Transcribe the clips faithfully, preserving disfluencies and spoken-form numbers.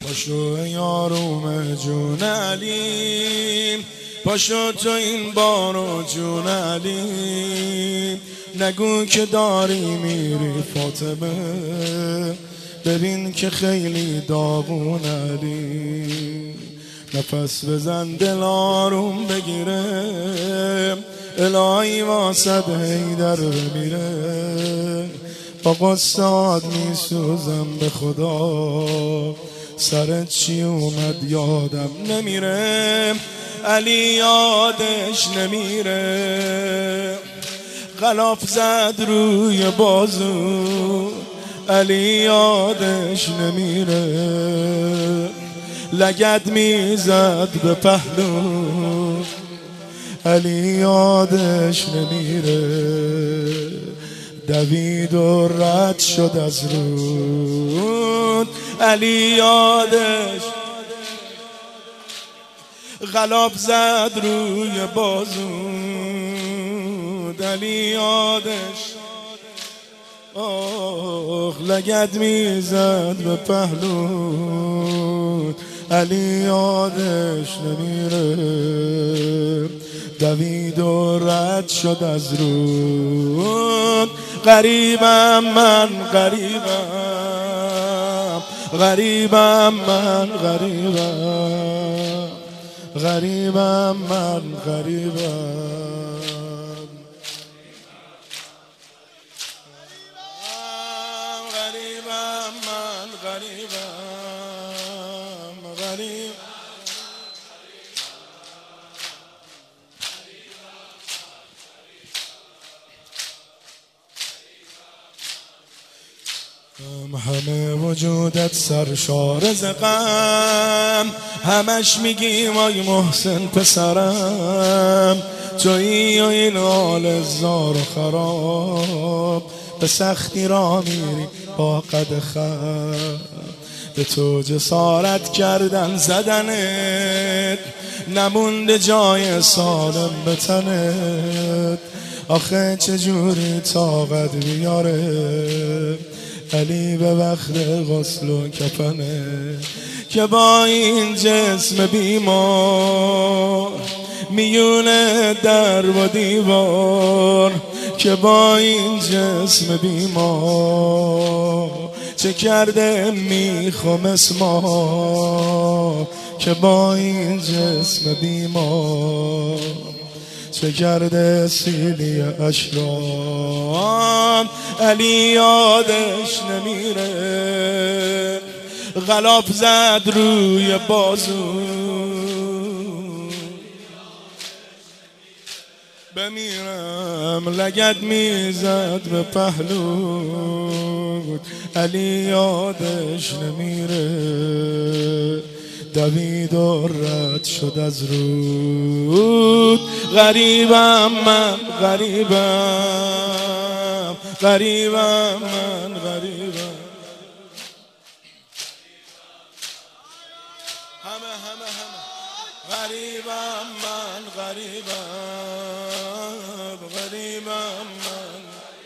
پاشو یاروم جون علی، پاشو تو این بارو جون علی، نگو که داری میری فاطمه، ببین که خیلی داغون علی. نفس بزن دل آروم بگیره، الهی واسد حیدر بمیره. با قصاد میسوزم به خدا، سرت چی اومد یادم نمیره. علی یادش نمیره، غلاف زد روی بازو، علی یادش نمیره. لگد میزد به پهلو، علی یادش نمیره. دوید و رد شد از رود، علی یادش. غلاف زد روی بازو، علی یادش. آخ لگد میزد به پهلو، علی یادش نمیره. دوید و رد شد از رود. غریبم من غریبم، غریبم من غریبم، غریبم من غریبم. غریبم من غریبم، غریب. همه وجودت سرشار ز غم، همش میگی وای محسن پسرم، تویی و این حال زار و خراب، به سختی را میری با قد خم. به تو جسارت کردن زدنت، نمونده جای سالم به تنت. آخه چجوری طاقت بیاره علی به وقت غسل و کفنه، که با این جسم بیمار میونه در و دیوار، که با این جسم بیمار چه کرده میخوام اسما، که با این جسم بیمار چه کرده سیلی اشرام. علی یادش نمیره، غلاف زد روی بازو، بمیرم لگد میزد به پهلو، علی یادش نمیره. دوید و رد شد از رود. غریبم من غریبم، غریبم من غریبم. همه همه همه غریبم من غریبم، غریبم من.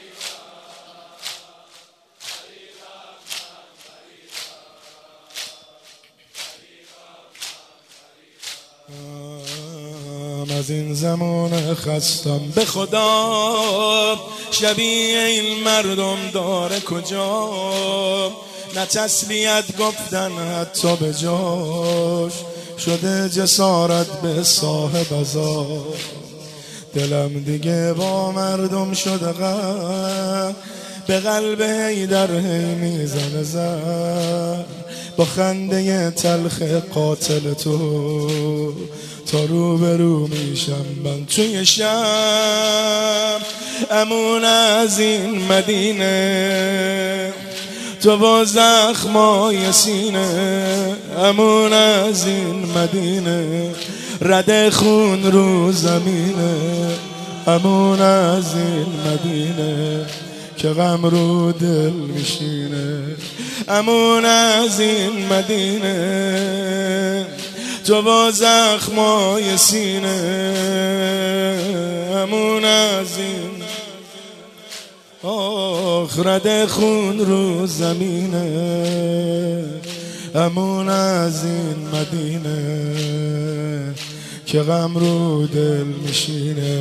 از این زمان خستم به خدا، شبیه این مردم داره کجا؟ نه تسلیت گفتن حتی به جاش، شده جسارت به صاحب عزا. دلم دیگه با مردم شده غم، به قلب حیدر هی میزنه زن. با خنده تلخ قاتل تو تا رو به رو میشم من توی شب. امون از این مدینه تو با زخمای سینه، امون از این مدینه رد خون رو زمینه، امون از این مدینه که غم رو دل میشینه. امون از این مدینه تو با زخمای سینه، امون از این آخ رد خون رو زمینه. امون از این مدینه که غم رو دل میشینه.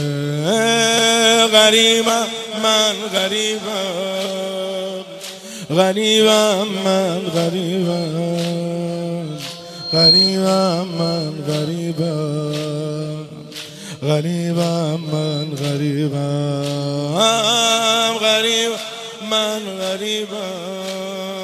غریبم من غریبم، غریبم من غریبم، غریبم من غریبم، غریبم من غریبم، غریبم من غریبم.